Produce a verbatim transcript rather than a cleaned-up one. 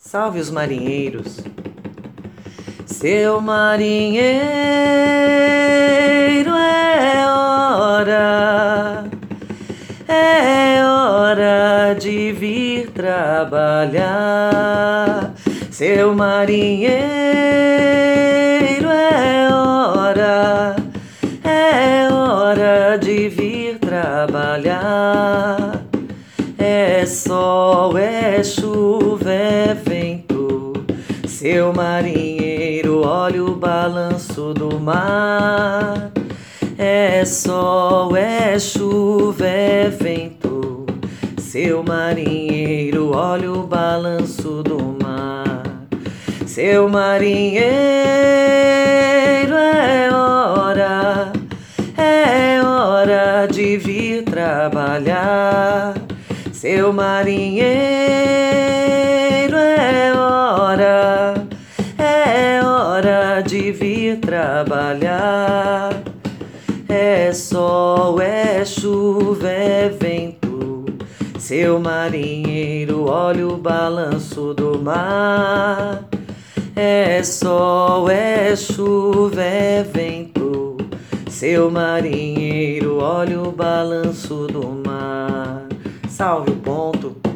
Salve os marinheiros. Seu marinheiro, é hora, é hora de vir trabalhar. Seu marinheiro, é hora, é hora de vir trabalhar. É sol, é chuva, é vento. Seu marinheiro, olha o balanço do mar. É sol, é chuva, é vento. Seu marinheiro, olha o balanço do mar. Seu marinheiro, é hora, é hora de vir trabalhar. Seu marinheiro, é hora, é hora de vir trabalhar. É sol, é chuva, é vento. Seu marinheiro, olha o balanço do mar. É sol, é chuva, é vento. Seu marinheiro, olha o balanço do mar. Salve o ponto.